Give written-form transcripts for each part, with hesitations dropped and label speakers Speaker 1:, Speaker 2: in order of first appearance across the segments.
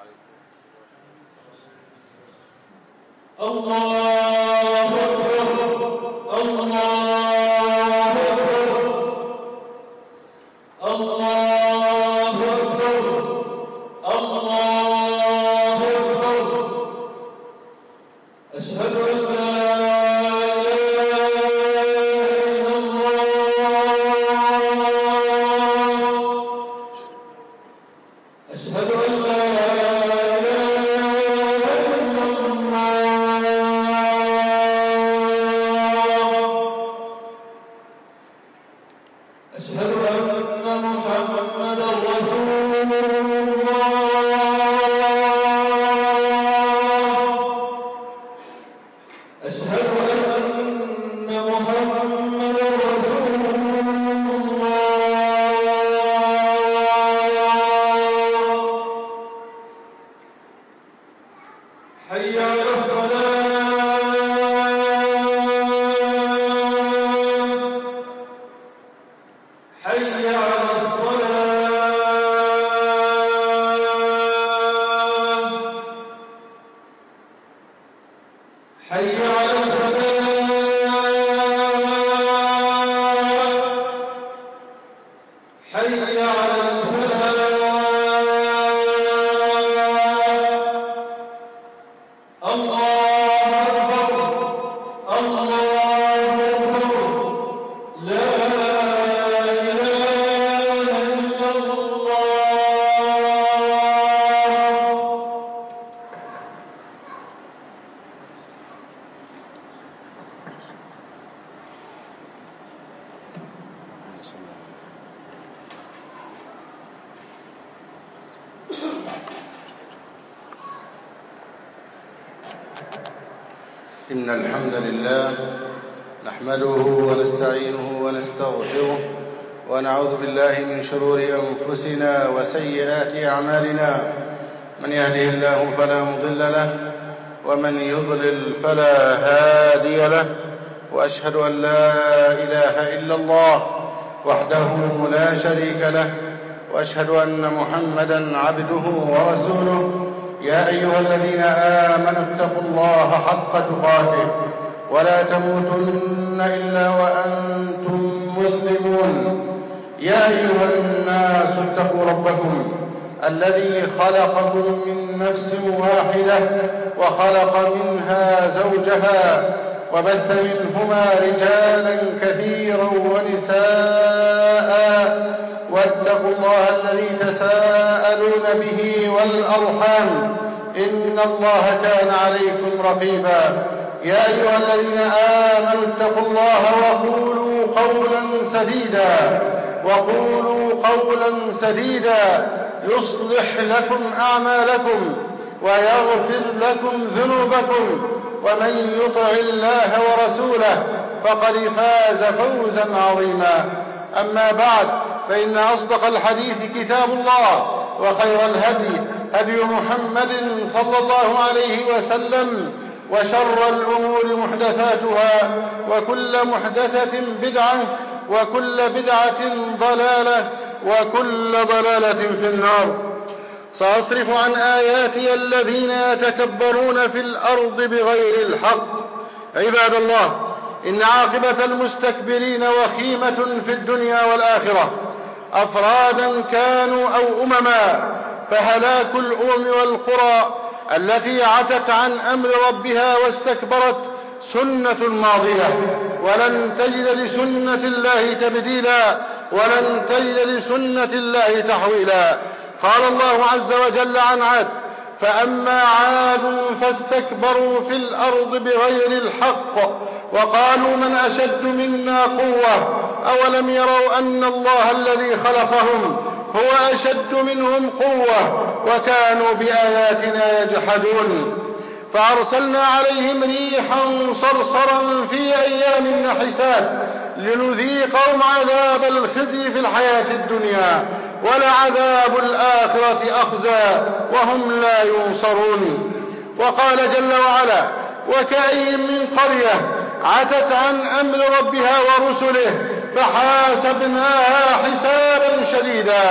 Speaker 1: إن الحمد لله نحمده ونستعينه ونستغفره ونعوذ بالله من شرور أنفسنا وسيئات أعمالنا. من يهده الله فلا مضل له ومن يضلل فلا هادي له، وأشهد أن لا إله إلا الله وحده لا شريك له، وأشهد أن محمدا عبده ورسوله. يا أيها الذين آمنوا اتقوا الله حق تقاته ولا تموتن إلا وأنتم مسلمون. يا أيها الناس اتقوا ربكم الذي خلقكم من نفس واحدة وخلق منها زوجها وبث منهما رجالا كثيرا ونساء، واتقوا الله الذي تساءلون به والأرحام إن الله كان عليكم رقيبا. يا أيها الذين آمنوا اتقوا الله وقولوا قولا سديدا يصلح لكم أعمالكم ويغفر لكم ذنوبكم، ومن يطع الله ورسوله فقد فاز فوزا عظيما. أما بعد، فإن أصدق الحديث كتاب الله، وخير الهدي هدي محمد صلى الله عليه وسلم، وشر الأمور محدثاتها، وكل محدثة بدعة، وكل بدعة ضلالة، وكل ضلالة في النار. سأصرف عن آياتي الذين يتكبرون في الأرض بغير الحق. عباد الله، إن عاقبة المستكبرين وخيمة في الدنيا والآخرة، أفرادا كانوا أو أمما، فهلاك الأمم والقرى التي عتت عن أمر ربها واستكبرت سنة ماضية، ولن تجد لسنة الله تبديلا، ولن تجد لسنة الله تحويلا. قال الله عز وجل عن عاد: فأما عاد فاستكبروا في الأرض بغير الحق وقالوا من أشد منا قوة أولم يروا أن الله الذي خلقهم هو أشد منهم قوة وكانوا بآياتنا يجحدون. فأرسلنا عليهم ريحا صرصرا في أيام نحسات لنذيقهم عذاب الخزي في الحياة الدنيا، ولعذاب الآخرة أخزى وهم لا ينصرون. وقال جل وعلا: وكأي من قرية عتت عن أمر ربها ورسله فحاسبناها حسابا شديدا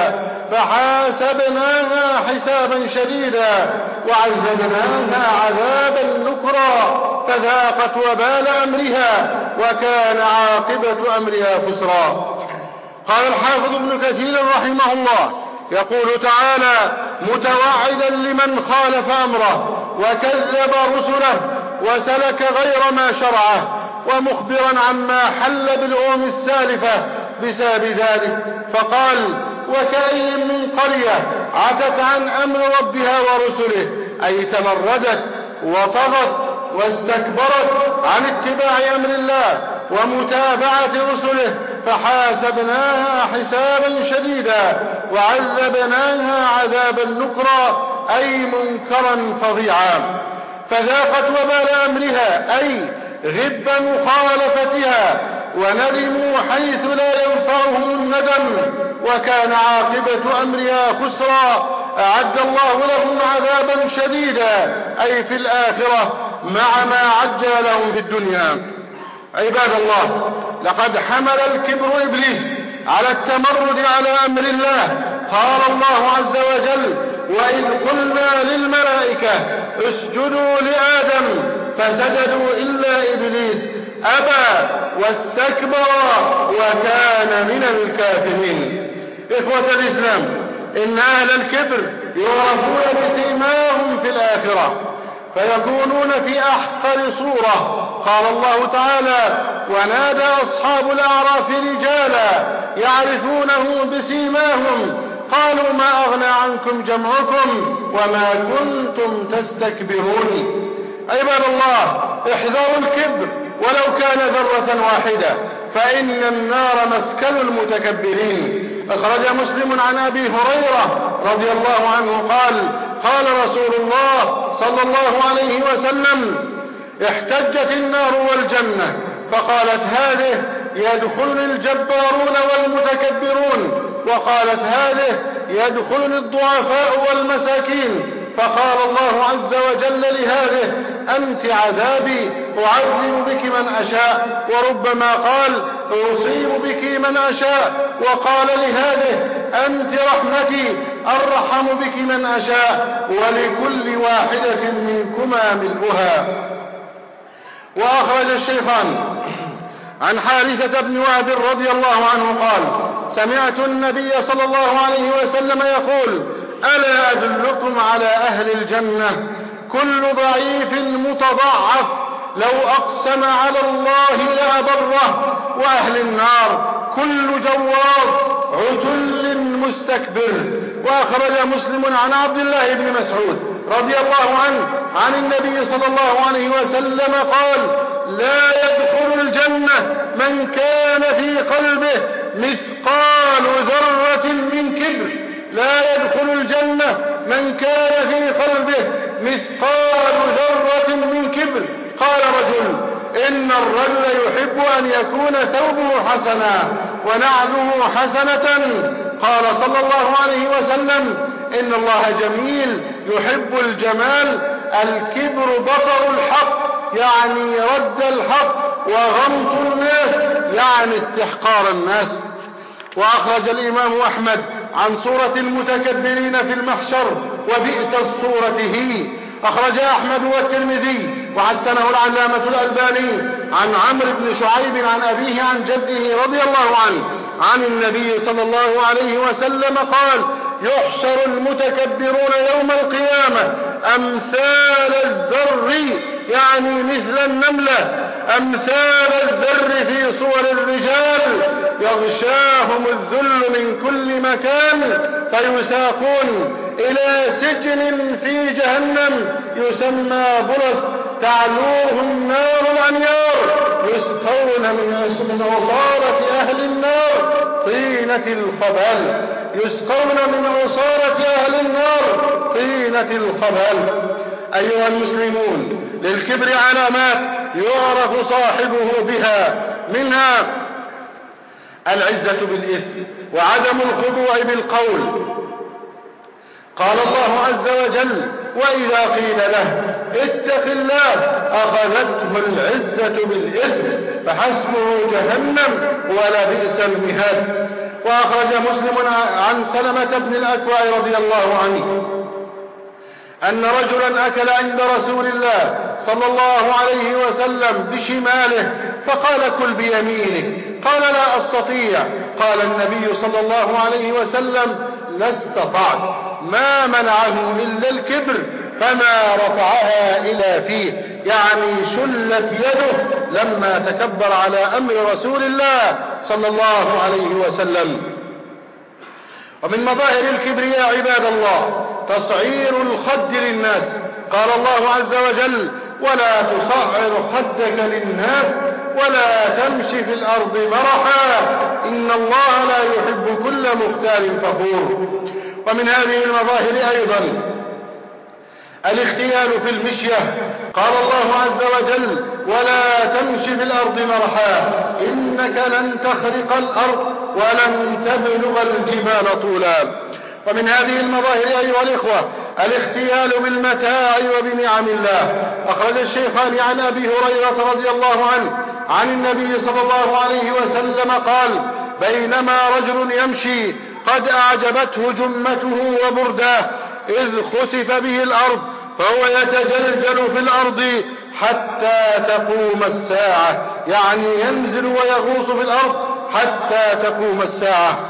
Speaker 1: فحاسبناها حسابا شديدا وعذبناها عذابا نكرا فذاقت وبال أمرها وكان عاقبة أمرها خسرا. قال الحافظ ابن كثير رحمه الله يقول تعالى متوعدا لمن خالف أمره وكذب رسله وسلك غير ما شرعه ومخبرا عما حل بالأمم السالفة بسبب ذلك، فقال وكأي من قرية عتت عن أمر ربها ورسله، أي تمردت وطغت واستكبرت عن اتباع أمر الله ومتابعة رسله فحاسبناها حسابا شديدا وعذبناها عذابا نكرا، أي منكرا فظيعا. فذاقت وبال أمرها أي غب مخالفتها وندموا حيث لا ينفعهم الندم وكان عاقبة أمرها خسرا، أعد الله لهم عذابا شديدا أي في الآخرة مع ما عجل لهم في الدنيا. عباد الله، لقد حمل الكبر إبليس على التمرد على أمر الله. قال الله عز وجل وإذ قلنا للملائكة اسجدوا لآدم فسجدوا إلا إبليس أبى واستكبر وكان من الكافرين. إخوة الإسلام، إن أهل الكبر يعرفون بسيماهم في الآخرة فيكونون في أحقر صورة. قال الله تعالى ونادى أصحاب الأعراف رجالا يعرفونه بسيماهم قالوا ما أغنى عنكم جمعكم وما كنتم تستكبرون. عباد الله، احذروا الكبر ولو كان ذرة واحدة فإن النار مسكن المتكبرين. أخرج مسلم عن أبي هريرة رضي الله عنه قال قال رسول الله صلى الله عليه وسلم احتجت النار والجنة فقالت هذه يدخلني الجبارون والمتكبرون وقالت هذه يدخلني الضعفاء والمساكين فقال الله عز وجل لهذه أنت عذابي أعذب بك من أشاء وربما قال أصيب بك من أشاء وقال لهذه أنت رحمتي أرحم بك من أشاء ولكل واحدة منكما ملؤها. وأخرج الشيخان عن حارثة بن وهب رضي الله عنه قال سمعت النبي صلى الله عليه وسلم يقول ألا أدلكم على أهل الجنة كل ضعيف متضعف لو أقسم على الله لأبره وأهل النار كل جواب عتل مستكبر. وأخرج مسلم عن عبد الله بن مسعود رضي الله عنه عن النبي صلى الله عليه وسلم قال لا يدخل الجنة من كان في قلبه مثقال ذرة من كبر. لا يدخل الجنة من كان في قلبه مثقال ذرة من كبر. قال رجل إن الرجل يحب أن يكون ثوبه حسنا ونعله حسنة. قال صلى الله عليه وسلم إن الله جميل يحب الجمال. الكبر بطر الحق يعني رد الحق وغمط الناس يعني استحقار الناس. وأخرج الإمام أحمد عن صورة المتكبرين في المحشر وبئس الصورة هي. أخرج أحمد والترمذي وحسنه العلامة الألباني عن عمرو بن شعيب عن أبيه عن جده رضي الله عنه عن النبي صلى الله عليه وسلم قال يحشر المتكبرون يوم القيامة أمثال الذر يعني مثل النملة أمثال الذر في صور الرجال يغشاهم الذل من كل مكان فيساقون إلى سجن في جهنم يسمى برص تعلوه النار الأنيار يسقون من عصارة أهل النار طينة الخبال. يسقون من عصارة أهل النار طينة الخبال. أيها المسلمون، للكبر علامات يعرف صاحبه بها منها العزة بالإثم وعدم الخضوع بالقول. قال الله عز وجل وإذا قيل له اتق الله أخذته العزة بالإثم فحسبه جهنم ولبئس المهاد. وأخرج مسلم عن سلمة بن الأكوع رضي الله عنه أن رجلا أكل عند رسول الله صلى الله عليه وسلم بشماله فقال كل بيمينك، قال لا أستطيع، قال النبي صلى الله عليه وسلم لا استطعت، ما منعه إلا الكبر فما رفعها إلى فيه، يعني شلت يده لما تكبر على أمر رسول الله صلى الله عليه وسلم. ومن مظاهر الكبرياء عباد الله تصعير الخد للناس، قال الله عز وجل ولا تصعر خدك للناس ولا تمشي في الأرض مرحا إن الله لا يحب كل مختال فخور. ومن هذه المظاهر أيضا الاختيال في المشية، قال الله عز وجل ولا تمشي في الأرض مرحا إنك لن تخرق الأرض ولن تبلغ الجبال طولا. ومن هذه المظاهر أيها الإخوة الاختيال بالمتاع وبنعم الله. أخرج الشيخان عن أبي هريرة رضي الله عنه عن النبي صلى الله عليه وسلم قال بينما رجل يمشي قد أعجبته جمته وبرداه إذ خسف به الأرض فهو يتجلجل في الأرض حتى تقوم الساعة، يعني ينزل ويغوص في الأرض حتى تقوم الساعة.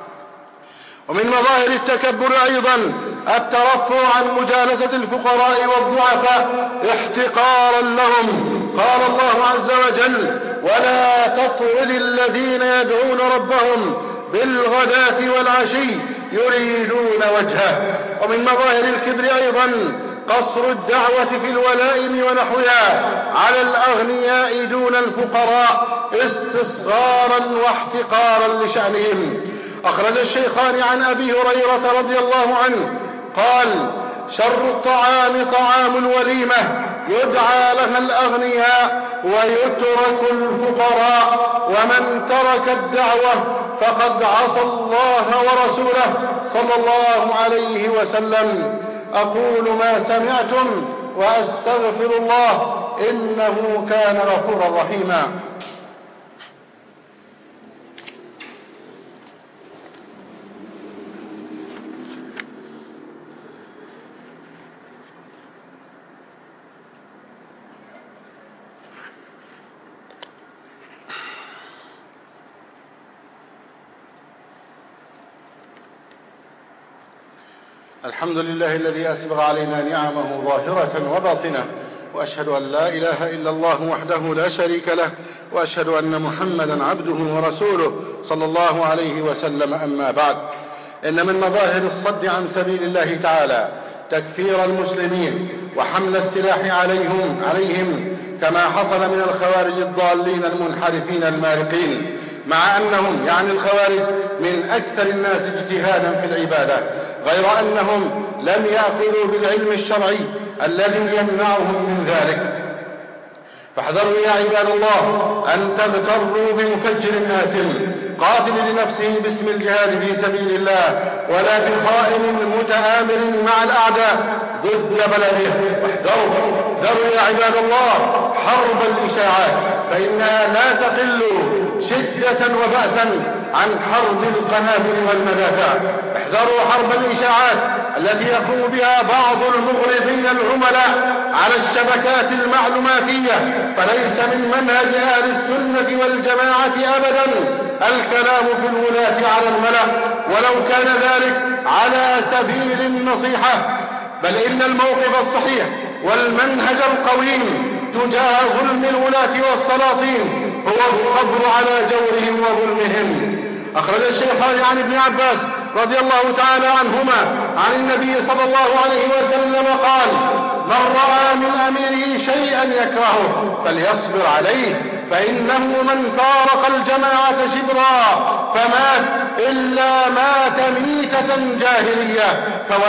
Speaker 1: ومن مظاهر التكبر أيضا الترفع عن مجالسة الفقراء والضعفاء احتقارا لهم، قال الله عز وجل ولا تطرد الذين يدعون ربهم بالغداة والعشي يريدون وجهه. ومن مظاهر الكبر أيضا قصر الدعوة في الولائم ونحوها على الأغنياء دون الفقراء استصغارا واحتقارا لشأنهم. أخرج الشيخان عن أبي هريرة رضي الله عنه قال شر الطعام طعام الوليمة يدعى لها الأغنياء ويترك الفقراء ومن ترك الدعوة فقد عصى الله ورسوله صلى الله عليه وسلم. أقول ما سمعتم وأستغفر الله إنه كان غفورا رحيما. الحمد لله الذي أسبغ علينا نعمه ظاهرة وباطنة، وأشهد أن لا إله إلا الله وحده لا شريك له، وأشهد أن محمدا عبده ورسوله صلى الله عليه وسلم. أما بعد، إن من مظاهر الصد عن سبيل الله تعالى تكفير المسلمين وحمل السلاح عليهم كما حصل من الخوارج الضالين المنحرفين المارقين، مع أنهم يعني الخوارج من أكثر الناس اجتهادا في العبادة، غير أنهم لم يأخذوا بالعلم الشرعي الذي يمنعهم من ذلك. فاحذروا يا عباد الله أن تغتروا بمفجر آثم قاتل لنفسه باسم الجهاد في سبيل الله، ولا بخائن متآمر مع الأعداء ضد بلده. واحذروا يا عباد الله حرب الإشاعات، فإنها لا تقل شدة وبأسا عن حرب القنابل والمدافع. احذروا حرب الإشاعات التي يقوم بها بعض المغرضين العملاء على الشبكات المعلوماتية، فليس من منهج أهل السنة والجماعة أبدا الكلام في الولاة على الملأ، ولو كان ذلك على سبيل النصيحة، بل إن الموقف الصحيح والمنهج القويم تجاه ظلم الولاة والسلاطين هو الصبر على جورهم وظلمهم. أخرج الشيخان عن ابن عباس رضي الله تعالى عنهما عن النبي صلى الله عليه وسلم قال من رأى من أميره شيئا يكرهه فليصبر عليه، فإنه من فارق الجماعة شبرا فمات إلا مات ميتة جاهلية.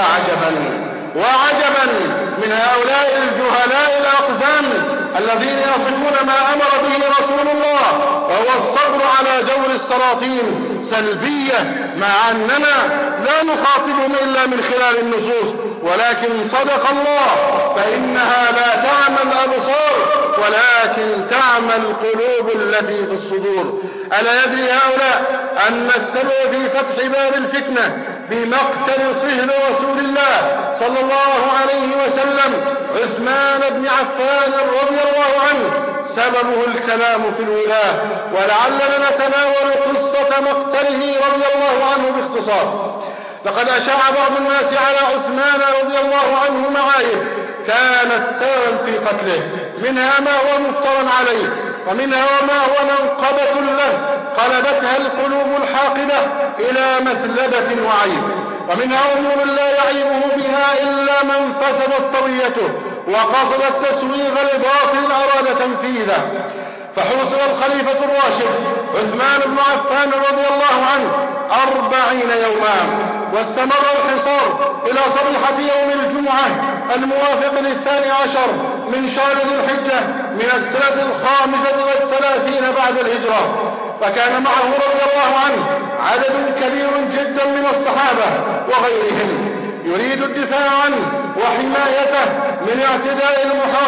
Speaker 1: وعجبا من هؤلاء الجهلاء الأقزام الذين يصفون ما أمر به رسول الله وهو الصبر على جور السلاطين سلبية، مع أننا لا نخاطبهم إلا من خلال النصوص، ولكن صدق الله فإنها لا تعمى الأبصار ولكن تعمى القلوب التي في الصدور. ألا يدري هؤلاء أن السبب في فتح باب الفتنة بمقتل صهر رسول الله صلى الله عليه وسلم عثمان بن عفان رضي الله عنه سببه الكلام في الولاة، ولعلنا نتناول قصة مقتله رضي الله عنه باختصار. لقد أشاع بعض الناس على عثمان رضي الله عنه معايب كانت سببا في قتله، منها ما هو مفترى عليه، ومنها ما هو منقبة له قلبتها القلوب الحاقدة إلى مثلبة وعيب، ومنها أمور لا يعيبه بها إلا من فسدت طويته وقصد التسويغ لباطل أراد تنفيذه. فحوصل الخليفة الراشد عثمان بن عفان رضي الله عنه 40 يوما، واستمر الحصار إلى صبيحة يوم الجمعة الموافق 12 من شهر ذي الحجة من السنة 35 بعد الهجرة. فكان معه رضي الله عنه عدد كبير جدا من الصحابة وغيرهم يريد الدفاع عنه وحمايته من اعتداء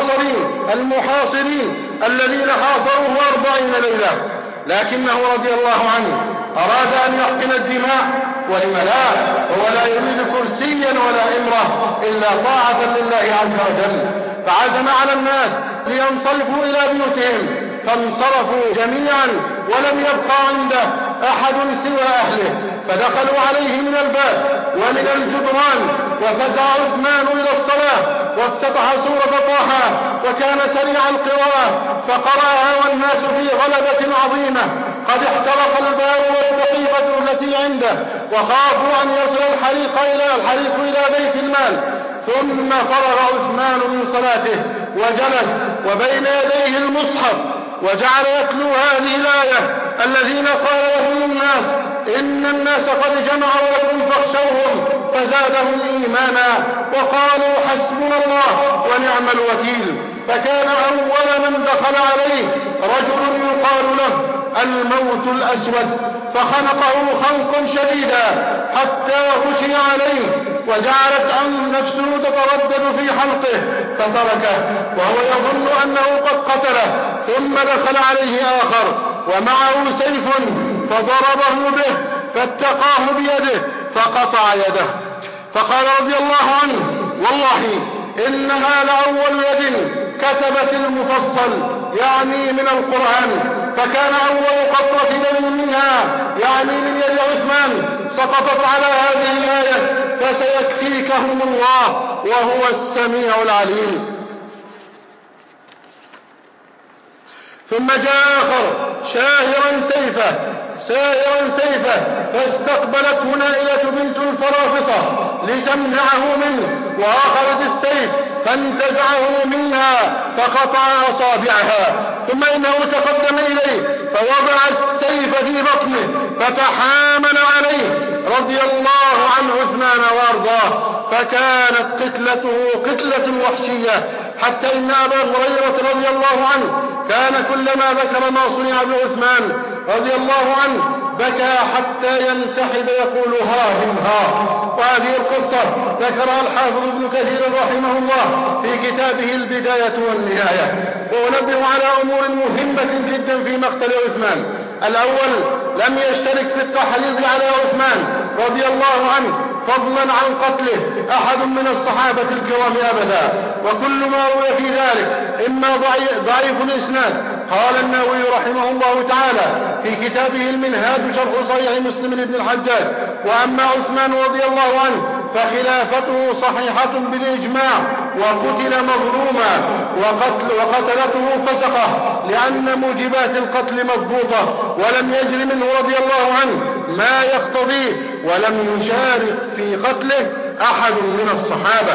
Speaker 1: المحاصرين الذين حاصروه 40 ليلة، لكنه رضي الله عنه أراد أن يحقن الدماء، ولم لا، وهو لا يريد كرسيا ولا إمرة إلا طاعة لله عز وجل. فعزم على الناس لينصرفوا إلى بيوتهم، فانصرفوا جميعا ولم يبقى عنده أحد سوى أهله، فدخلوا عليه من الباب ومن الجدران، وفزع عثمان إلى الصلاة وافتتح سورة طه، وكان سريع القراءة فقرأها والناس في غلبة عظيمة، قد احترق الباب والسقيفة التي عنده، وخافوا أن يصل الحريق إلى بيت المال. ثم فرغ عثمان من صلاته وجلس وبين يديه المصحف وجعل يتلو هذه الآية: الذين قال لهم الناس إن الناس قد جمعوا لكم فاخشوهم فزادهم إيمانا وقالوا حسبنا الله ونعم الوكيل. فكان أول من دخل عليه رجل يقال له الموت الأسود، فخنقه خنقا شديدا حتى غشي عليه، وجعلت نفسه تتردد في حلقه فتركه وهو يظن أنه قد قتله. ثم دخل عليه آخر ومعه سيف فضربه به فاتقاه بيده فقطع يده. فقال رضي الله عنه: والله إنها لأول يد كتبت المفصل، يعني من القرآن، فكان أول قطرة دم منها، يعني من يد عثمان، سقطت على هذه الآية: فسيكفيكهم الله وهو السميع العليم. ثم جاء آخر سائرا سيفه فاستقبلته نائلة بنت الفرافصة لتمنعه منه، وأخذت السيف فانتزعه منها فقطع أصابعها. ثم إنه تقدم إليه فوضع السيف في بطنه فتحامل عليه رضي الله عن عثمان وأرضاه، فكانت قتلته قتلة وحشية، حتى إن أبا هريرة رضي الله عنه كان كلما ذكر ما صنع بعثمان رضي الله عنه بكى حتى ينتحب يقول: ها هم ها. وهذه القصة ذكرها الحافظ ابن كثير رحمه الله في كتابه البداية والنهاية. وأنبه على أمور مهمة جدا في مقتل عثمان. الأول: لم يشترك في التحريض على عثمان رضي الله عنه فضلا عن قتله أحد من الصحابة الكرام أبدا، وكل ما روي في ذلك إما ضعيف الإسناد. قال النووي رحمه الله تعالى في كتابه المنهاج شرح صحيح مسلم بن الحجاج: وأما عثمان رضي الله عنه فخلافته صحيحة بالإجماع، وقتل مظلوما، وقتلته فسقة، لأن موجبات القتل مضبوطة، ولم يجر منه رضي الله عنه ما يقتضيه، ولم يشارك في قتله أحد من الصحابة،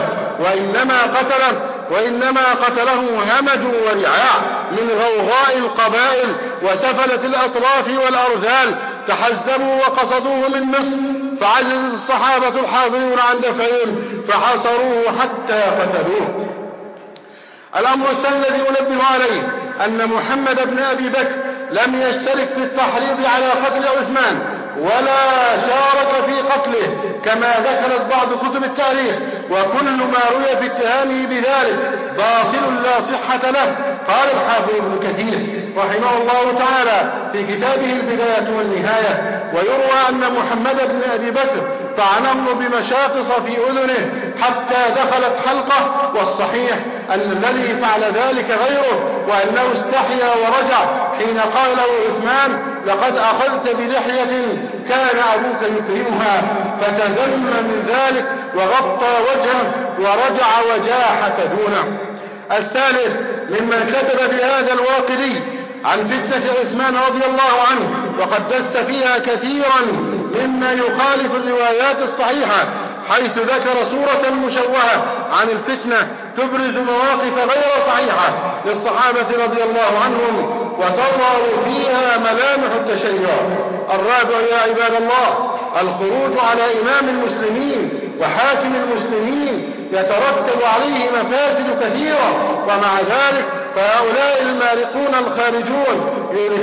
Speaker 1: وإنما قتله همج ورعاع من غوغاء القبائل وسفلة الأطراف والأرذال، تحزبوا وقصدوه من مصر، فعجز الصحابة الحاضرون عن دفعهم فحاصروه حتى قتلوه. الأمر الثاني الذي أنبه عليه أن محمد بن أبي بكر لم يشترك في التحريض على قتل عثمان، ولا شارك في قتله كما ذكرت بعض كتب التاريخ، وكل ما روي في اتهامه بذلك باطل لا صحة له. قال الحافظ ابن كثير رحمه الله تعالى في كتابه البداية والنهاية: ويروى أن محمد بن أبي بكر طعنه بمشاقص في أذنه حتى دخلت حلقه، والصحيح أن الذي فعل ذلك غيره، وأنه استحيا ورجع حين قال له عثمان: لقد أخذت بلحية كان أبوك يكرمها، فتذل من ذلك وغطى وجهه ورجع وجاحة دونه. الثالث ممن كتب بهذا الواقدي عن فتنة عثمان رضي الله عنه وقد دس فيها كثيرا مما يخالف الروايات الصحيحة، حيث ذكر صورة مشوهة عن الفتنة تبرز مواقف غير صحيحة للصحابة رضي الله عنهم وتظهر فيها ملامح التشيع. الرابع يا عباد الله الخروج على إمام المسلمين وحاكم المسلمين يترتب عليه مفاسد كثيرة، ومع ذلك فهؤلاء المارقون الخارجون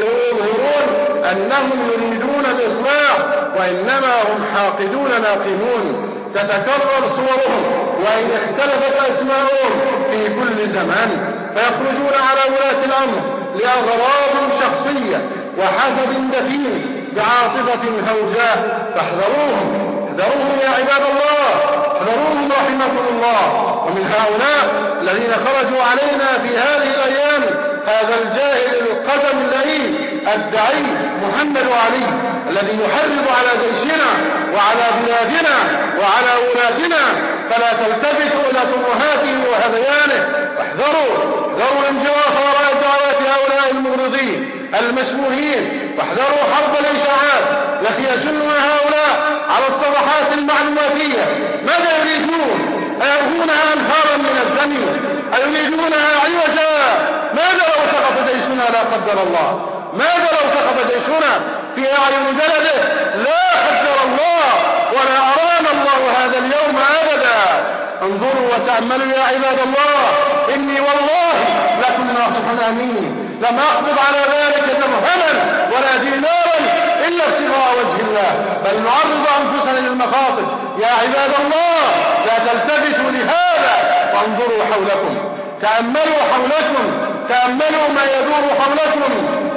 Speaker 1: يظهرون أنهم يريدون الإصلاح وإنما هم حاقدون ناقمون، تتكرر صورهم وإن اختلفت أسماؤهم في كل زمان، فيخرجون على ولاة الأمر لأغراض شخصية وحسب دفين بعاطفة هوجاء، فاحذروهم احذروهم يا عباد الله، احذروهم رحمكم الله. ومن هؤلاء الذين خرجوا علينا في هذه الأيام هذا الجاهل القدم اللئيم الدعي محمد علي، الذي يحرض على جيشنا وعلى بلادنا وعلى ولاتنا، فلا تلتفتوا إلى ترهاته وهذيانه، واحذروا الانجراف وراء دعوات هؤلاء المغرضين المشبوهين، واحذروا حرب الإشاعات التي يجنها هؤلاء على الصفحات المعلوماتية. ماذا يريدون؟ أيبغونها أنهارا من الدم؟ أيريدونها عوجا؟ ماذا لو سقط جيشنا لا قدر الله؟ ماذا لو سقط جيشنا في أعين بلده لا قدر الله؟ ولا أرانا الله هذا اليوم أبدا. انظروا وتأملوا يا عباد الله، إني والله لكم ناصح أمين، لم أقبض على ذلك درهما ولا دينارا إلا ابتغاء وجه الله، بل نعرض أنفسنا للمخاطر. يا عباد الله لا تلتفتوا لهذا وانظروا حولكم، تأملوا حولكم، تأملوا ما يدور حولكم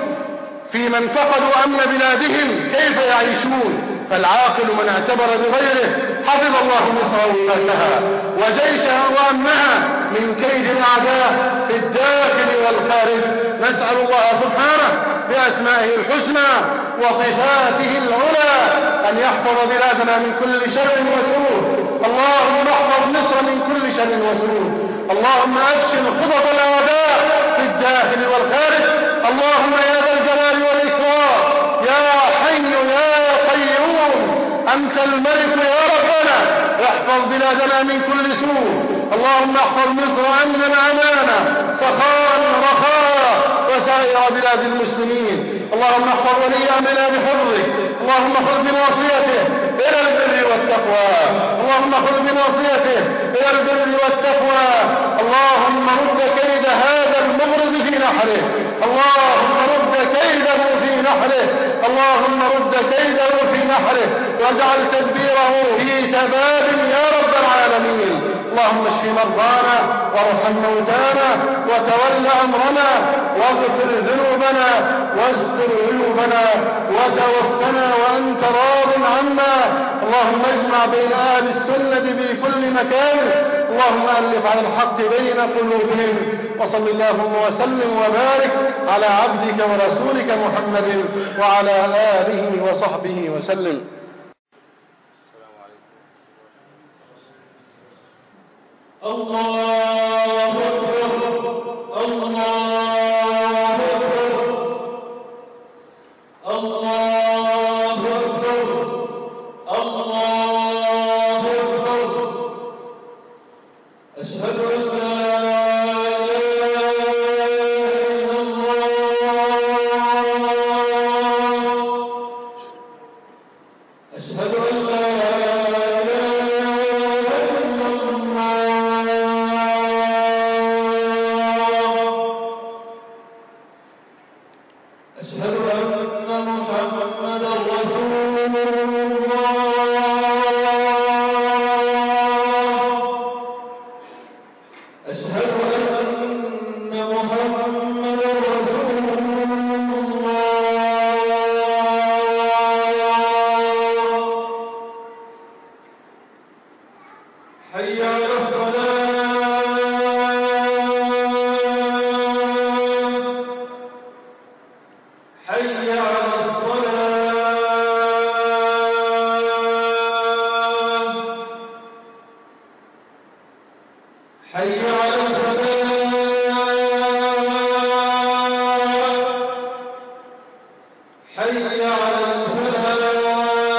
Speaker 1: في من فقدوا أمن بلادهم كيف يعيشون. فالعاقل من اعتبر بغيره حفظ الله مصر وولاتها وجيشها وأمنها من كيد الأعداء في الداخل والخارج. نسأل الله سبحانه بأسمائه الحسنى وصفاته العلى أن يحفظ بلادنا من كل شر وسوء. اللهم احفظ مصر من كل شر وسوء. اللهم أفشل خطط الأعداء في الداخل والخارج. اللهم يا ذا الجلال والإكرام يا حي يا قيوم أنت الملك يا ربنا، احفظ بلادنا من كل سوء. اللهم احفظ مصر أمنا أمانا سخاء رخاء وسائر بلاد المسلمين. اللهم احفظ ولي أمرنا بحفظك. اللهم خذ بناصيته إلى البر والتقوى. اللهم خذ بناصيته إلى البر والتقوى. اللهم رد كيد هذا المغرض في نحره. اللهم رد كيده في نحره. اللهم رد كيده في نحره واجعل تدبيره في تباب يا رب العالمين. اللهم اشف مرضانا وارحم موتانا وتول أمرنا واغفر ذنوبنا واستر عيوبنا وتوفنا وأنت راض عنا. اللهم اجمع بين أهل السنة في كل مكان. اللهم ألف على الحق بين قلوبهم. وصل اللهم وسلم وبارك على عبدك ورسولك محمد وعلى آله وصحبه وسلم.
Speaker 2: الله أكبر الله أكبر الله أكبر الله أكبر. أشهد أن لا إله إلا الله. أشهد أن لا أشهد أن محمدا رسول أشهد أن محمدا رسول الله. حي على الصلاة. حي على الصلاة. حي على الفلاح. حي على الفلاح.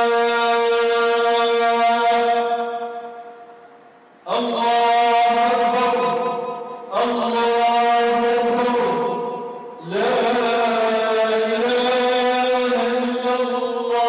Speaker 2: الله أكبر. الله أكبر. لا إله إلا الله.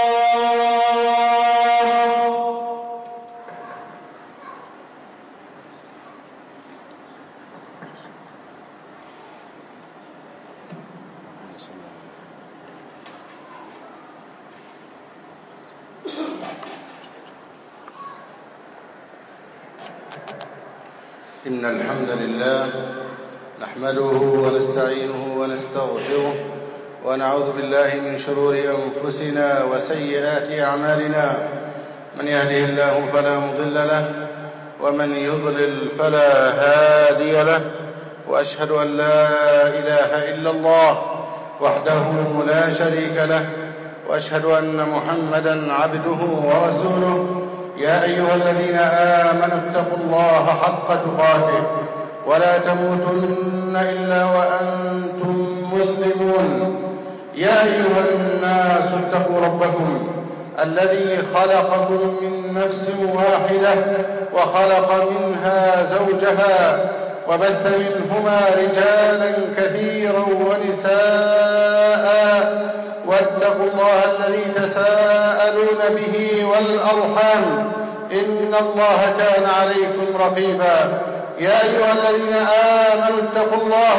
Speaker 1: إن الحمد لله نحمده ونستعينه ونستغفره ونعوذ بالله من شرور أنفسنا وسيئات أعمالنا. من يهده الله فلا مضل له ومن يضلل فلا هادي له، وأشهد أن لا إله إلا الله وحده لا شريك له، وأشهد أن محمدا عبده ورسوله. يا أيها الذين آمنوا اتقوا الله حق تقاته ولا تموتن إلا وأنتم مسلمون. يا أيها الناس اتقوا ربكم الذي خلقكم من نفس واحدة وخلق منها زوجها وبث منهما رجالا كثيرا ونساء، واتقوا الله الذي تساءلون به والأرحام إن الله كان عليكم رقيبا. يا أيها الذين آمنوا اتقوا الله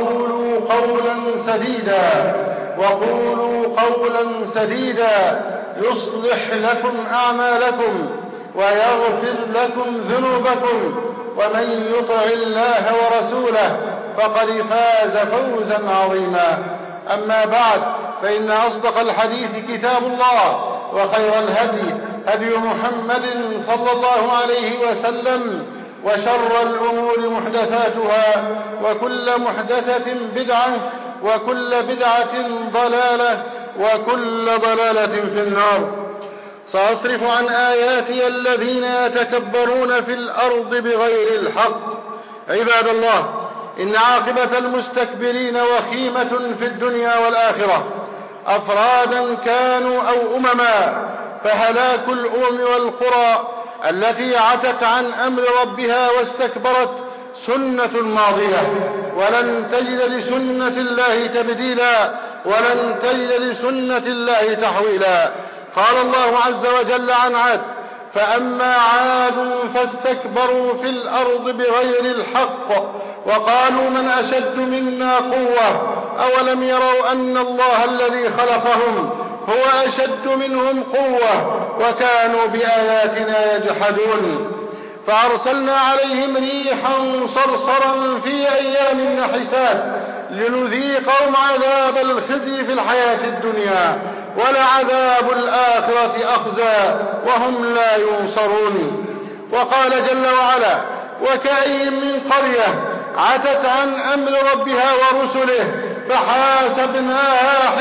Speaker 1: وقولوا قولا سديدا يصلح لكم أعمالكم ويغفر لكم ذنوبكم، ومن يطع الله ورسوله فقد فاز فوزا عظيما. أما بعد، فإن أصدق الحديث كتاب الله، وخير الهدي هدي محمد صلى الله عليه وسلم، وشر الأمور محدثاتها، وكل محدثة بدعة، وكل بدعة ضلالة، وكل ضلالة في النار. سأصرف عن آياتي الذين يتكبرون في الأرض بغير الحق. عباد الله، إن عاقبة المستكبرين وخيمة في الدنيا والآخرة، أفرادا كانوا أو أمما، فهلاك الأمم والقرى التي عتت عن أمر ربها واستكبرت سنة ماضية، ولن تجد لسنة الله تبديلا، ولن تجد لسنة الله تحويلا. قال الله عز وجل عن عاد: فأما عاد فاستكبروا في الأرض بغير الحق وقالوا من أشد منا قوة أولم يروا أن الله الذي خلقهم هو أشد منهم قوة وكانوا بآياتنا يجحدون. فأرسلنا عليهم ريحا صرصرا في أيام نحسات لنذيقهم عذاب الخزي في الحياة الدنيا، ولعذاب الآخرة أخزى وهم لا ينصرون. وقال جل وعلا: وكأي من قرية عتت عن أمر ربها ورسله فحاسبناها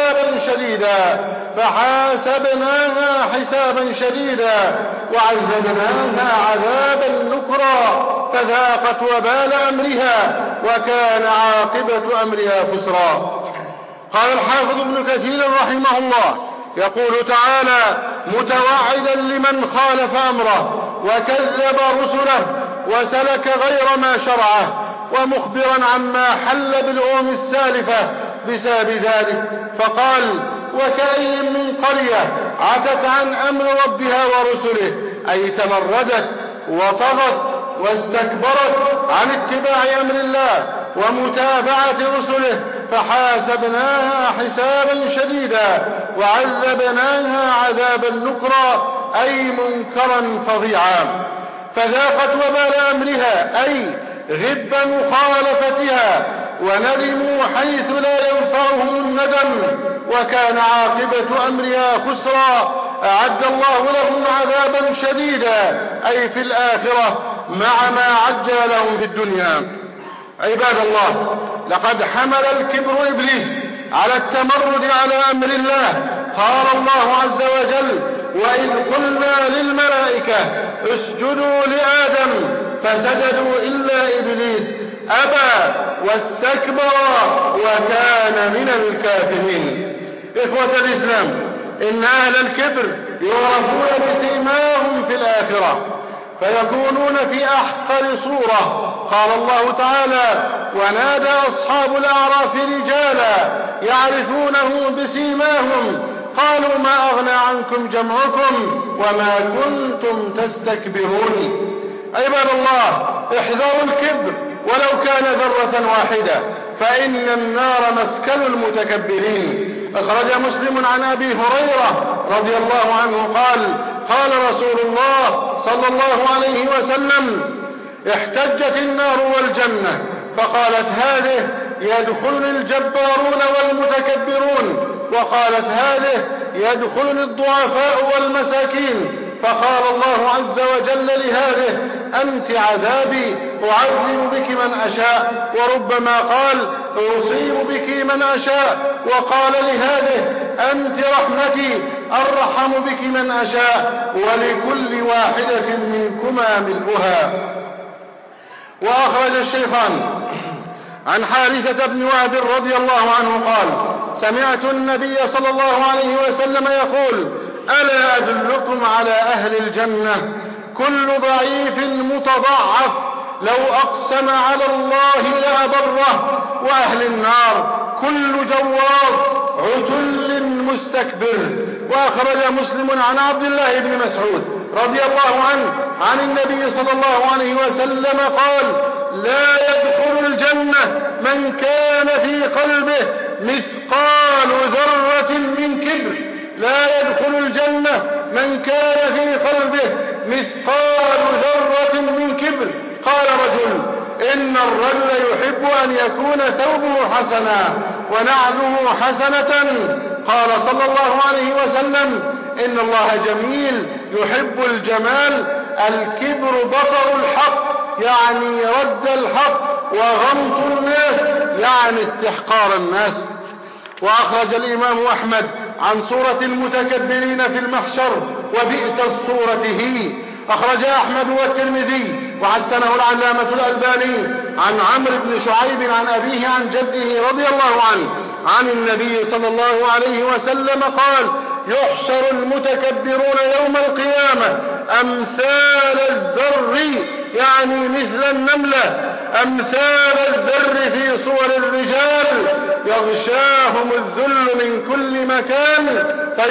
Speaker 1: حسابا شديدا وعذبناها عذابا نكرا فذاقت وبال أمرها وكان عاقبة أمرها خسرا. قال الحافظ ابن كثير رحمه الله: يقول تعالى متوعدا لمن خالف أمره وكذب رسله وسلك غير ما شرعه، ومخبرا عما حل بالأمم السالفة بسبب ذلك، فقال: وكأي من قرية عتت عن أمر ربها ورسله، أي تمردت وطغت واستكبرت عن اتباع أمر الله ومتابعة رسله، فحاسبناها حسابا شديدا وعذبناها عذابا نكرا، أي منكرا فظيعا. فذاقت وبال أمرها، أي غب مخالفتها وندموا حيث لا ينفعهم الندم، وكان عاقبة أمرها خسرا. أعد الله لهم عذابا شديدا أي في الآخرة مع ما عجل لهم في الدنيا. عباد الله، لقد حمل الكبر إبليس على التمرد على أمر الله. قال الله عز وجل: وإذ قلنا للملائكة اسجدوا لآدم فسجدوا إلا إبليس أبى واستكبر وكان من الكافرين. إخوة الإسلام، إن أهل الكبر يعرفون بسيماهم في الآخرة فيكونون في أحقر صورة. قال الله تعالى: ونادى أصحاب الأعراف رجالا يعرفونه بسيماهم قالوا ما أغنى عنكم جمعكم وما كنتم تستكبرون. عباد الله، احذروا الكبر ولو كان ذرة واحدة، فإن النار مسكن المتكبرين. أخرج مسلم عن أبي هريرة رضي الله عنه قال: قال رسول الله صلى الله عليه وسلم: احتجت النار والجنة فقالت هذه يدخلني الجبارون والمتكبرون، وقالت هذه يدخلني الضعفاء والمساكين. فقال الله عز وجل لهذه: أنت عذابي أعذب بك من أشاء، وربما قال: أصيب بك من أشاء. وقال لهذه: أنت رحمتي أرحم بك من أشاء، ولكل واحدة منكما ملؤها. وأخرج الشيخان عن حارثة بن وهب رضي الله عنه قال: سمعت النبي صلى الله عليه وسلم يقول: ألا أدلكم على أهل الجنة؟ كل ضعيف متضعف لو أقسم على الله لأبره. وأهل النار كل جوار عتل مستكبر. وأخرج مسلم عن عبد الله بن مسعود رضي الله عنه عن النبي صلى الله عليه وسلم قال: لا يدخل الجنة من كان في قلبه مثقال ذرة من كبر. لا يدخل الجنة من كان في قلبه مثقال ذرة من كبر. قال رجل: إن الرجل يحب أن يكون ثوبه حسنا ونعله حسنة. قال صلى الله عليه وسلم: إن الله جميل يحب الجمال. الكبر بطر الحق يعني رد الحق، وغمط الناس يعني استحقار الناس. وأخرج الإمام أحمد عن صورة المتكبرين في المحشر: وبئس الصورة هي. أخرج أحمد والترمذي وحسنه العلامة الألباني عن عمرو بن شعيب عن أبيه عن جده رضي الله عنه عن النبي صلى الله عليه وسلم قال: يحشر المتكبرون يوم القيامة أمثال الذر يعني مثل النملة، أمثال الذر في صور الرجال، يغشاهم الذل من كل مكان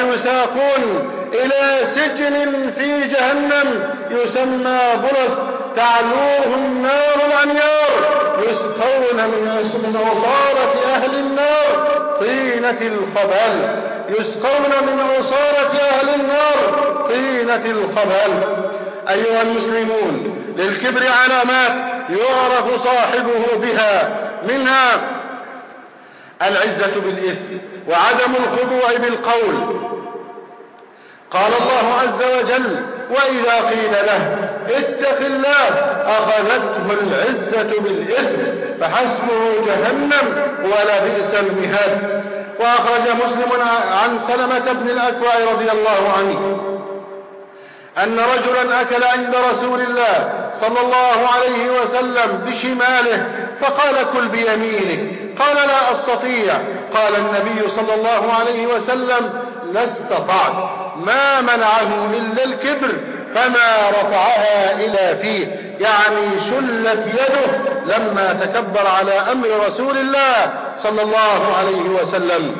Speaker 1: فيساقون إلى سجن في جهنم يسمى بلس تعلوهم نار الأنيار، يسقون من عصارة أهل النار طينة الخبال. يسقون من عصارة أهل النار طينة الخبال. أيها المسلمون، للكبر علامات يعرف صاحبه بها، منها العزة بالإثم وعدم الخضوع بالقول. قال الله عز وجل: وإذا قيل له اتق الله أخذته العزة بالإثم فحسبه جهنم ولبئس المهاد. وأخرج مسلم عن سلمة بن الأكوع رضي الله عنه أن رجلا أكل عند رسول الله صلى الله عليه وسلم بشماله فقال: كل بيمينك. قال: لا أستطيع. قال النبي صلى الله عليه وسلم: لا استطعت. ما منعه إلا الكبر فما رفعها إلى فيه، يعني شلت يده لما تكبر على أمر رسول الله صلى الله عليه وسلم.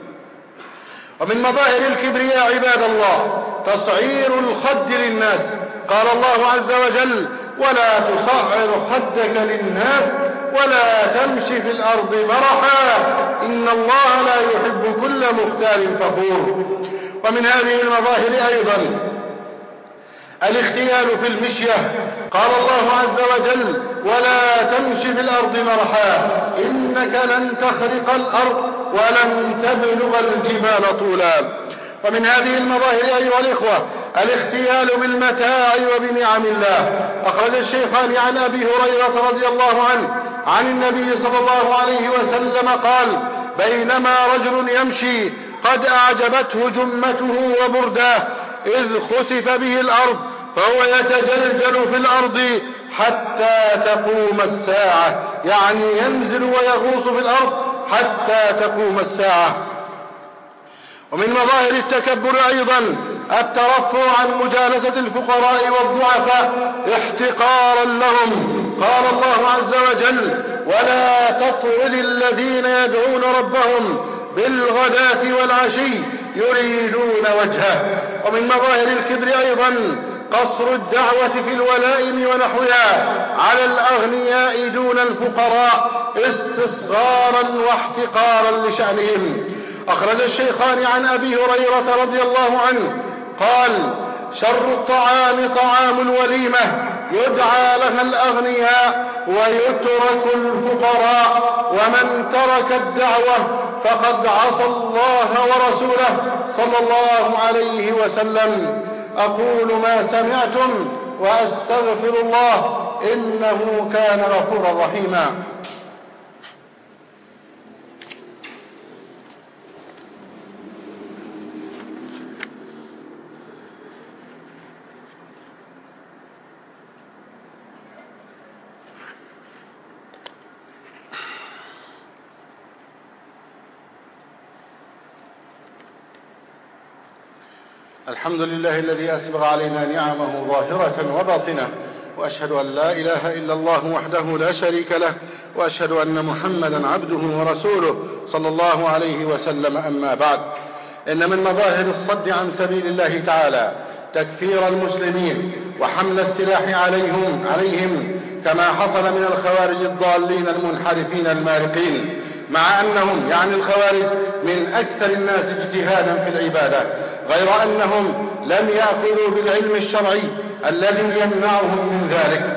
Speaker 1: ومن مظاهر الكبر يا عباد الله تصعير الخد للناس. قال الله عز وجل: ولا تصعر خدك للناس ولا تمشي في الأرض مرحا إن الله لا يحب كل مختال فخور. ومن هذه المظاهر أيضا الاختيال في المشية. قال الله عز وجل: ولا في الأرض مرحا إنك لن تخرق الأرض ولن تبلغ الجبال طولا. ومن هذه المظاهر أيها الإخوة الاختيال بالمتاع وبنعم الله. أخرج الشيخان عن أبي هريرة رضي الله عنه عن النبي صلى الله عليه وسلم قال: بينما رجل يمشي قد أعجبته جمته وبرداه إذ خسف به الأرض فهو يتجلجل في الأرض حتى تقوم الساعة، يعني ينزل ويغوص في الأرض حتى تقوم الساعة. ومن مظاهر التكبر أيضا الترفع عن مجالسة الفقراء والضعفاء احتقارا لهم. قال الله عز وجل: ولا تطرد الذين يدعون ربهم بالغداة والعشي يريدون وجهه. ومن مظاهر الكبر أيضا قصر الدعوة في الولائم ونحوها على الأغنياء دون الفقراء استصغارا واحتقارا لشأنهم. أخرج الشيخان عن أبي هريرة رضي الله عنه قال: شر الطعام طعام الوليمة يدعى لها الأغنياء ويترك الفقراء، ومن ترك الدعوة فقد عصى الله ورسوله صلى الله عليه وسلم. أقول ما سمعتم وأستغفر الله إنه كان غفورا رحيما. الحمد لله الذي أسبغ علينا نعمه ظاهرة وباطنة، وأشهد أن لا إله إلا الله وحده لا شريك له، وأشهد أن محمدا عبده ورسوله صلى الله عليه وسلم. أما بعد، إن من مظاهر الصد عن سبيل الله تعالى تكفير المسلمين وحمل السلاح عليهم كما حصل من الخوارج الضالين المنحرفين المارقين، مع أنهم يعني الخوارج من أكثر الناس اجتهادا في العبادة، غير أنهم لم يأخذوا بالعلم الشرعي الذي يمنعهم من ذلك.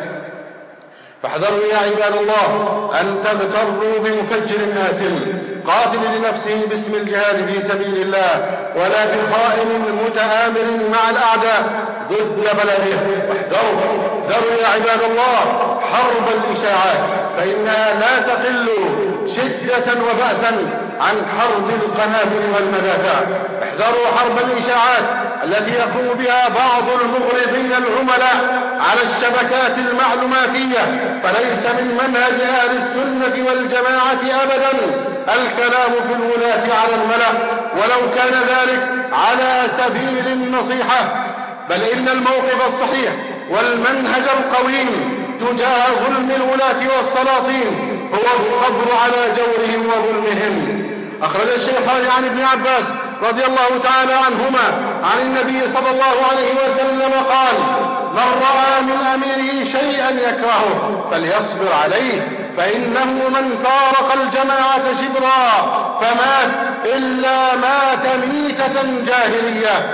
Speaker 1: فاحذروا يا عباد الله أن تغتروا بمفجر آثم قاتل لنفسه باسم الجهاد في سبيل الله، ولا بخائن متآمر مع الأعداء ضد بلده. واحذروا يا عباد الله حرب الإشاعات، فإنها لا تقل شدة وبأسا عن حرب القنابل والمدافع. احذروا حرب الإشاعات التي يقوم بها بعض المغرضين العملاء على الشبكات المعلوماتية، فليس من منهج أهل السنة والجماعة أبدا الكلام في الولاة على الملأ، ولو كان ذلك على سبيل النصيحة، بل إن الموقف الصحيح والمنهج القويم تجاه ظلم الولاة والسلاطين هو الصبر على جورهم وظلمهم. أخرج الشيخان عن ابن عباس رضي الله تعالى عنهما عن النبي صلى الله عليه وسلم قال: من رأى من أميره شيئا يكرهه فليصبر عليه، فإنه من فارق الجماعة شبرا فمات إلا مات ميتة جاهلية.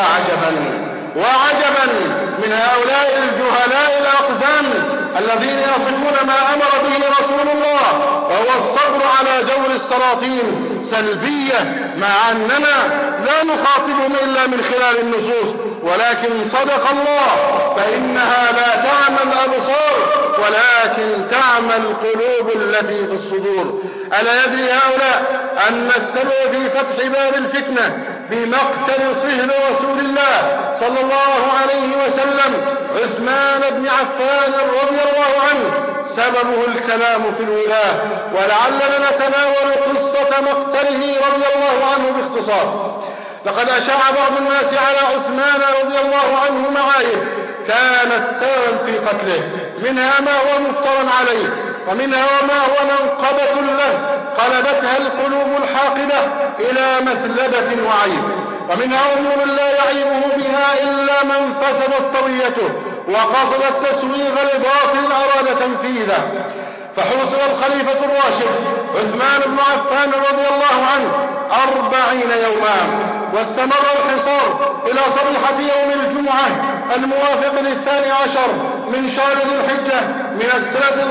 Speaker 1: وعجبا من هؤلاء الجهلاء الأقزام الذين يصفون ما أمر به رسول الله وهو الصبر على جور السلاطين سلبية، مع أننا لا نخاطبهم إلا من خلال النصوص، ولكن صدق الله فإنها لا تعمى الأبصار ولكن تعمى القلوب التي في الصدور. ألا يدري هؤلاء أن السبب في فتح باب الفتنة بمقتل صهر رسول الله صلى الله عليه وسلم عثمان بن عفان رضي الله عنه سببه الكلام في الولاة، ولعلنا نتناول قصة مقتله رضي الله عنه باختصار. لقد أشاع بعض الناس على عثمان رضي الله عنه معايب كانت سببا في قتله، منها ما هو مفترى عليه، ومنها وما هو منقبة له قلبتها القلوب الحاقدة إلى مثلبة وعيب، ومنها أمور لا يعيبه بها إلا من فسدت طويته وقصد التسويغ لباطل أراد تنفيذه. فحوصل الخليفة الراشد عثمان بن عفان رضي الله عنه 40 يوما، واستمر الحصار إلى صبيحة يوم الجمعة الموافق ل12 من شهر ذي الحجة من السنة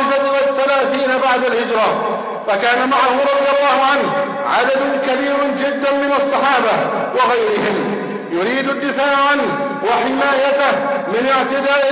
Speaker 1: 35 بعد الهجرة. فكان معه رضي الله عنه عدد كبير جدا من الصحابة وغيرهم يريد الدفاع عنه وحمايته من اعتداء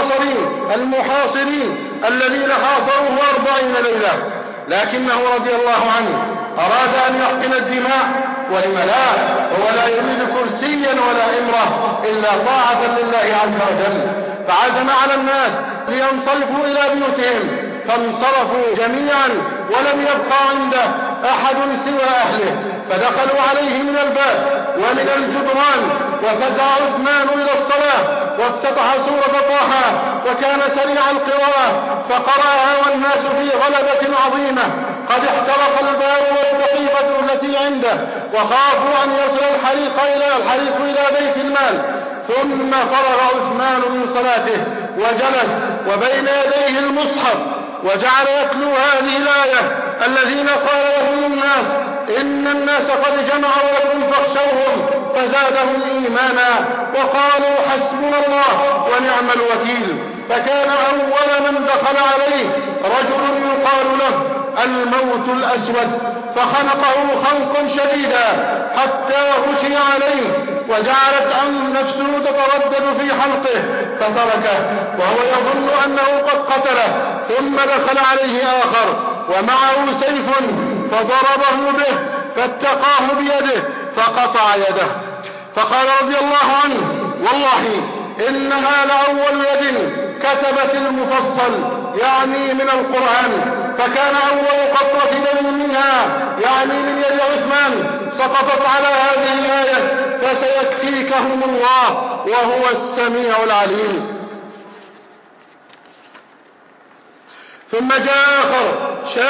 Speaker 1: المحاصرين الذين حاصروه 40 ليلة. لكنه رضي الله عنه أراد أن يحقن الدماء، ولم لا، هو لا يريد كرسيا ولا إمرة إلا طاعة لله عز وجل. فعزم على الناس لينصرفوا إلى بيوتهم، فانصرفوا جميعا ولم يبقى عنده أحد سوى أهله، فدخلوا عليه من الباب ومن الجدران، وفزع عثمان إلى الصلاة وافتتح سورة طه، وكان سريع القراءة فقرأها والناس في غلبة عظيمة. قد احترق الباب والسقيفة التي عنده، وخافوا أن يصل الحريق إلى بيت المال. ثم فرغ عثمان من صلاته وجلس وبين يديه المصحف وجعل يتلو هذه الآية: الذين قال لهم الناس إن الناس قد جمعوا لكم فاخشوهم فزادهم إيمانا وقالوا حسبنا الله ونعم الوكيل. فكان أول من دخل عليه رجل يقال له الموت الأسود، فخنقه خنقا شديدا حتى غشي عليه، وجعلت نفسه تتردد في حلقه فتركه وهو يظن أنه قد قتله. ثم دخل عليه آخر ومعه سيف فضربه به فاتقاه بيده فقطع يده. فقال رضي الله عنه: والله إنها لأول يد كتبت المفصل، يعني من القرآن. فكان أول قطرة دم منها، يعني من يد عثمان، سقطت على هذه الآية: فسيكفيكهم الله وهو السميع العليم. ثم جاء آخر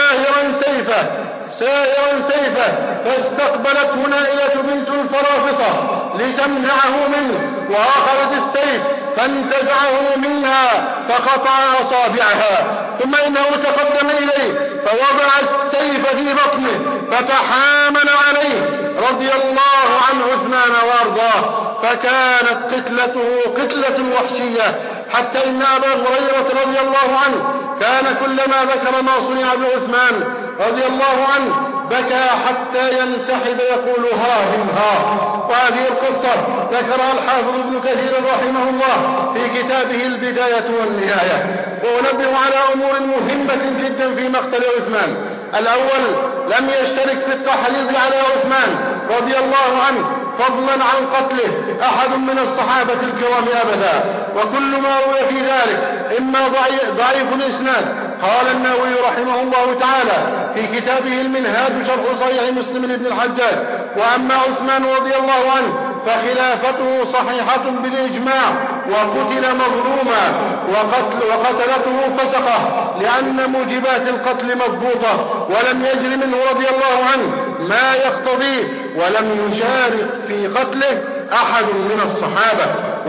Speaker 1: سائرا سيفه فاستقبلته نائلة بنت الفرافصة لتمنعه منه، وأخذت السيف فانتزعه منها فقطع أصابعها. ثم إنه تقدم إليه فوضع السيف في بطنه فتحامل عليه رضي الله عن عثمان وأرضاه. فكانت قتلته قتلة وحشية، حتى إن أبا هريرة رضي الله عنه كان كلما ذكر ما صنع بعثمان رضي الله عنه بكى حتى ينتحب يقول: ها. وهذه القصة ذكرها الحافظ ابن كثير رحمه الله في كتابه البداية والنهاية. وأنبه على أمور مهمة جدا في مقتل عثمان. الأول: لم يشترك في التحريض على عثمان رضي الله عنه فضلا عن قتله أحد من الصحابة الكرام أبدا، وكل ما روي في ذلك إما ضعيف الإسناد. قال النووي رحمه الله تعالى في كتابه المنهاج شرح صحيح مسلم لابن الحجاج: وأما عثمان رضي الله عنه فخلافته صحيحة بالإجماع، وقتل مظلوما، وقتلته فسقة، لأن موجبات القتل مضبوطة، ولم يجر منه رضي الله عنه ما يقتضيه، ولم يشارك في قتله أحد من الصحابة،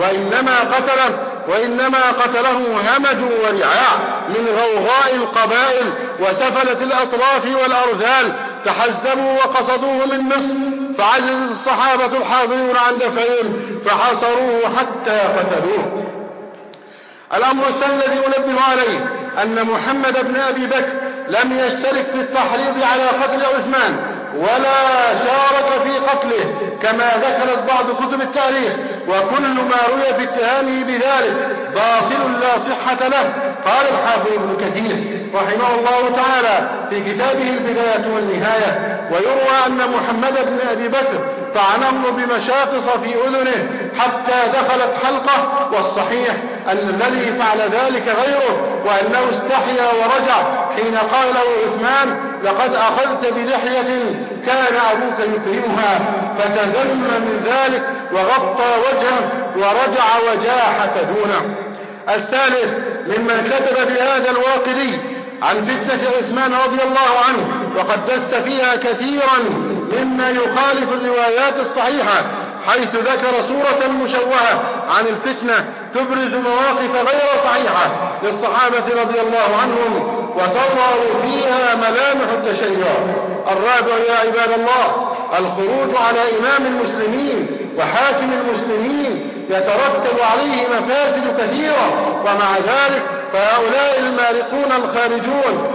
Speaker 1: وإنما قتله همج ورعاع من غوغاء القبائل وسفلة الأطراف والأرذال، تحزبوا وقصدوه من مصر، فعجز الصحابة الحاضرون عن دفعهم فحاصروه حتى قتلوه. الأمر الثاني الذي أنبه عليه أن محمد بن أبي بكر لم يشترك في التحريض على قتل عثمان ولا شارك في قتله كما ذكرت بعض كتب التاريخ، وكل ما روي في اتهامه بذلك باطل لا صحة له. قال الحافظ ابن كثير رحمه الله تعالى في كتابه البداية والنهاية: ويروى أن محمد بن أبي بكر طعنه بمشاقص في أذنه حتى دخلت حلقه، والصحيح أن الذي فعل ذلك غيره، وأنه استحيا ورجع حين قال له عثمان: لقد أخذت بلحية كان أبوك يكرمها، فتذم من ذلك وغطى وجهه ورجع وجاح دونه. الثالث ممن كتب بهذا الواقدي عن فتنة عثمان رضي الله عنه، وقد دس فيها كثيرا مما يخالف الروايات الصحيحة، حيث ذكر صورة مشوهة عن الفتنة تبرز مواقف غير صحيحة للصحابة رضي الله عنهم، وتظهر فيها ملامح التشيع. الرابع يا عباد الله الخروج على إمام المسلمين وحاكم المسلمين يترتب عليه مفاسد كثيرة، ومع ذلك فهؤلاء المارقون الخارجون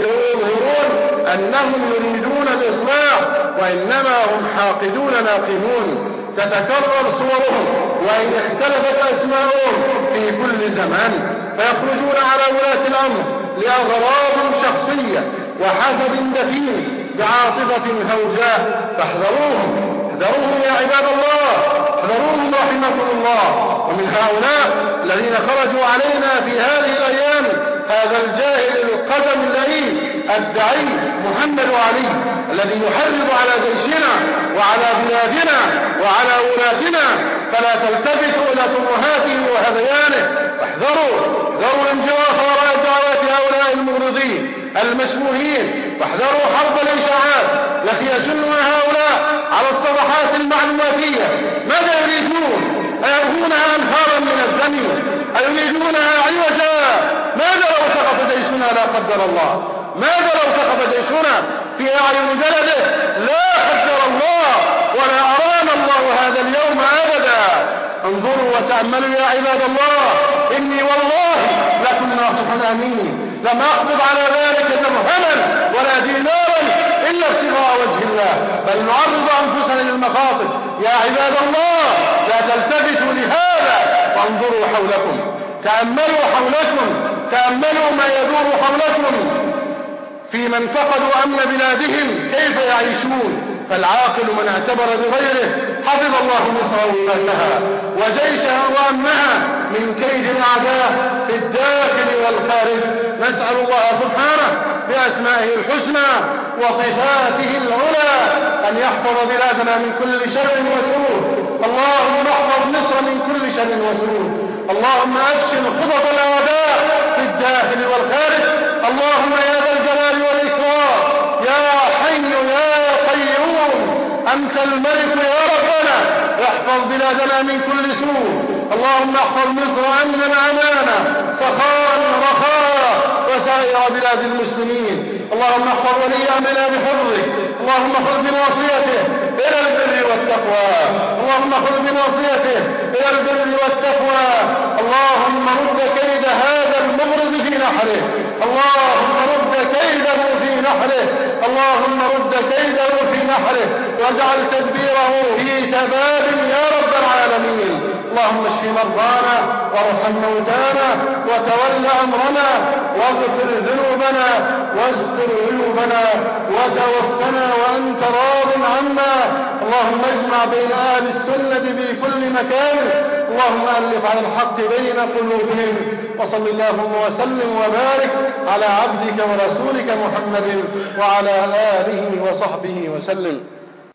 Speaker 1: يظهرون أنهم يريدون الإصلاح، وإنما هم حاقدون ناقمون تتكرر صورهم وإن اختلفت أسماؤهم في كل زمان، فيخرجون على ولاة الأمر لأغراض شخصية وحسد دفين بعاطفة هوجاء، فاحذروهم احذروهم يا عباد الله، احذروهم رحمكم الله. ومن هؤلاء الذين خرجوا علينا في هذه الأيام هذا الجاهل القدم اللئيم الدعي محمد علي، الذي يحرض على جيشنا وعلى بلادنا وعلى ولاتنا، فلا تلتفتوا إلى ترهاته وهذيانه، واحذروا الانجراف وراء دعوات هؤلاء المغرضين المشبوهين، واحذروا حرب الإشاعات التي يجنها هؤلاء على الصفحات المعلوماتية. ماذا يريدون؟ أيرهونها أنهارا من الدم؟ أيريدونها عوجا؟ ماذا لو سقط جيشنا لا قدر الله؟ ماذا لو سقط جيشنا في أعين بلده لا قدر الله؟ ولا أرانا الله هذا اليوم أبدا. انظروا وتأملوا يا عباد الله، إني والله لكم ناصح أمين، لم أقبض على ذلك درهما ولا دينارا إلا ابتغاء وجه الله، بل نعرض أنفسنا للمخاطر. يا عباد الله لا تلتفتوا لهذا، وانظروا حولكم، تأملوا حولكم، تأملوا ما يدور حولكم في من فقدوا أمن بلادهم كيف يعيشون. فالعاقل من اعتبر بغيره حفظ الله مصر وأهلها وجيشها وأمنها من كيد الأعداء في الداخل والخارج. نسأل الله سبحانه بأسمائه الحسنى وصفاته العلى أن يحفظ بلادنا من كل شر وسوء. اللهم احفظ مصر من كل شر وسوء. اللهم أفشل خطط الأعداء في الداخل والخارج. اللهم يا ذا الجلال والإكرام يا حي يا قيوم أنت الملك يا ربنا، احفظ بلادنا من كل سوء. اللهم احفظ مصر أمنا أمانا سخاء رخاء وسائر بلاد المسلمين. اللهم احفظ ولي أمرنا بحفظك. اللهم خذ بناصيته إلى البر والتقوى. اللهم خذ بناصيته إلى البر والتقوى. اللهم رد كيد هذا المغرض في نحره. اللهم رد كيده في نحره. اللهم رد كيده في نحره واجعل تدبيره في تباب يا رب العالمين. اللهم اشف مرضانا وارحم موتانا وتول أمرنا واغفر ذنوبنا واستر عيوبنا وتوفنا وأنت راض عنا. اللهم اجمع بين أهل السنة في كل مكان. اللهم ألف على الحق بين قلوبهم. وصل اللهم وسلم وبارك على عبدك ورسولك محمد وعلى آله وصحبه وسلم.